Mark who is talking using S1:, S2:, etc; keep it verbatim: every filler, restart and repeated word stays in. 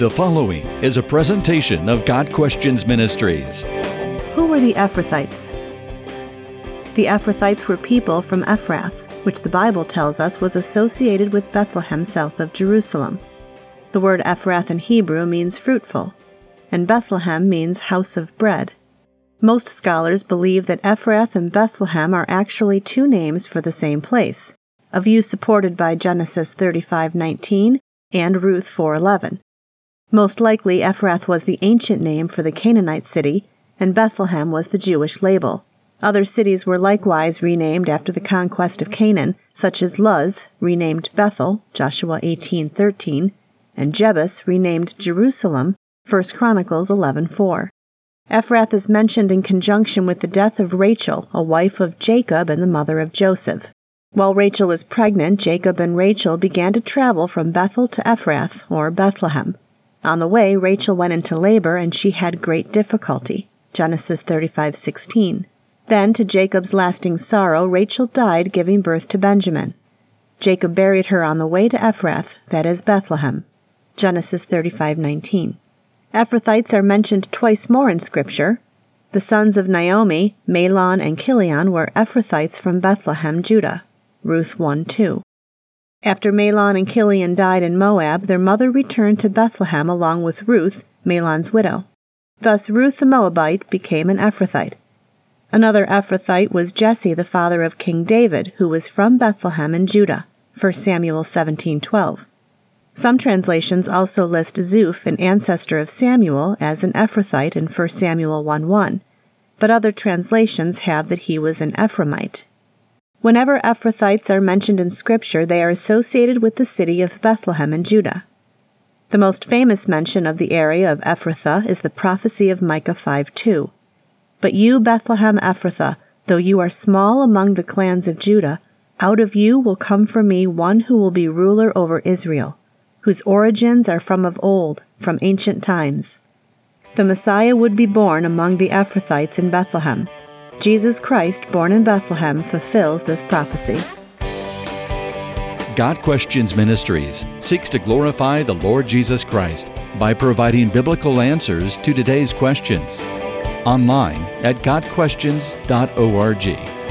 S1: The following is a presentation of God Questions Ministries.
S2: Who were the Ephrathites? The Ephrathites were people from Ephrath, which the Bible tells us was associated with Bethlehem south of Jerusalem. The word Ephrath in Hebrew means fruitful, and Bethlehem means house of bread. Most scholars believe that Ephrath and Bethlehem are actually two names for the same place, a view supported by Genesis thirty-five nineteen and Ruth four eleven. Most likely, Ephrath was the ancient name for the Canaanite city, and Bethlehem was the Jewish label. Other cities were likewise renamed after the conquest of Canaan, such as Luz, renamed Bethel, Joshua eighteen thirteen, and Jebus, renamed Jerusalem, First Chronicles eleven four. Ephrath is mentioned in conjunction with the death of Rachel, a wife of Jacob and the mother of Joseph. While Rachel was pregnant, Jacob and Rachel began to travel from Bethel to Ephrath, or Bethlehem. On the way, Rachel went into labor, and she had great difficulty. Genesis thirty-five sixteen. Then, to Jacob's lasting sorrow, Rachel died, giving birth to Benjamin. Jacob buried her on the way to Ephrath, that is Bethlehem. Genesis thirty-five nineteen. Ephrathites are mentioned twice more in Scripture. The sons of Naomi, Mahlon and Chilion, were Ephrathites from Bethlehem, Judah. Ruth one two. After Mahlon and Chilion died in Moab, their mother returned to Bethlehem along with Ruth, Mahlon's widow. Thus Ruth the Moabite became an Ephrathite. Another Ephrathite was Jesse, the father of King David, who was from Bethlehem in Judah. First Samuel seventeen twelve. Some translations also list Zuph, an ancestor of Samuel, as an Ephrathite in First Samuel one one, but other translations have that he was an Ephraimite. Whenever Ephrathites are mentioned in Scripture, they are associated with the city of Bethlehem in Judah. The most famous mention of the area of Ephrathah is the prophecy of Micah five two. But you, Bethlehem Ephrathah, though you are small among the clans of Judah, out of you will come for me one who will be ruler over Israel, whose origins are from of old, from ancient times. The Messiah would be born among the Ephrathites in Bethlehem. Jesus Christ, born in Bethlehem, fulfills this prophecy.
S1: God Questions Ministries seeks to glorify the Lord Jesus Christ by providing biblical answers to today's questions. Online at god questions dot org.